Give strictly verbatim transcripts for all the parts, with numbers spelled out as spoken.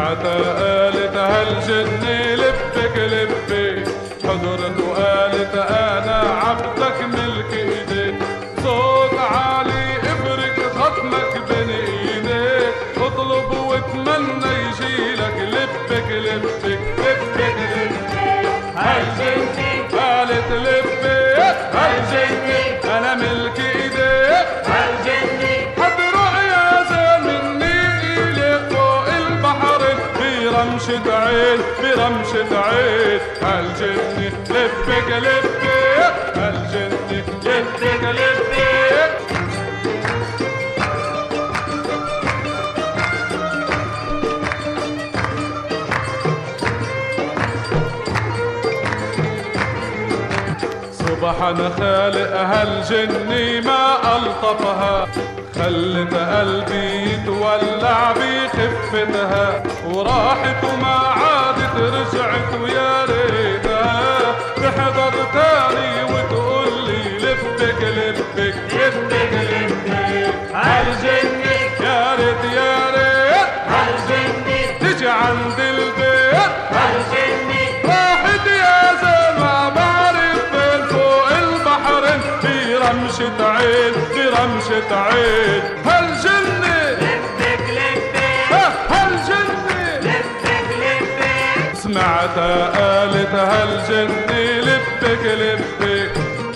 سمعتها قالت هالجنة لبك لبي، حضرت وقالت انا عبدك ملك ايديك، صوت عالي ابرك ختمك بين ايديك، اطلب واتمنى يجيلك لبك لبك لبك لبك هالجنة، قالت لبي هالجنة انا ملك ايديك هالجنة، حتروح يا زين مني اليك فوق البحر برمشة عين برمشة عين، هالجنة لبك لبك هالجنة لبك لبك. سبحان خالق هالجنة ما ألطفها، خلت قلبي يتولع بخفتها، وراحت وما عادت رجعت ويا ريتها تحضر تاني وتقول لي لبك لبك لبك لبك هالجنة، يا ريت يا ريت هالجنة تجي عند البيت هالجنة، راحت يا زين ما بعرف فين فوق البحرين برمشة عين برمشة عين، هالجنة لبك لبك هالجنة لبك لبك. سمعتها قالت هالجنة لبك لبك،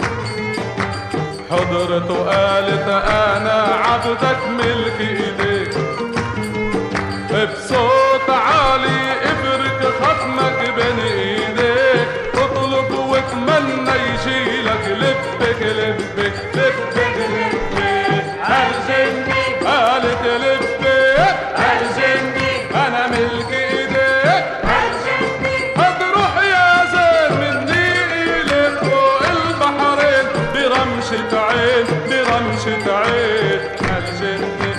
حضرت وقالت انا عبدك ملك ايديك، بصوت عالي ابرك ختمك بين ايديك، اطلب واتمنى يجيلك لبك لبك لبك لبك هالجنة، قالت لبك هالجنة انا ملك ايديك هالجنة، هتروح يا زين مني اليك فوق البحرين برمشة عين برمشة عين هالجنة.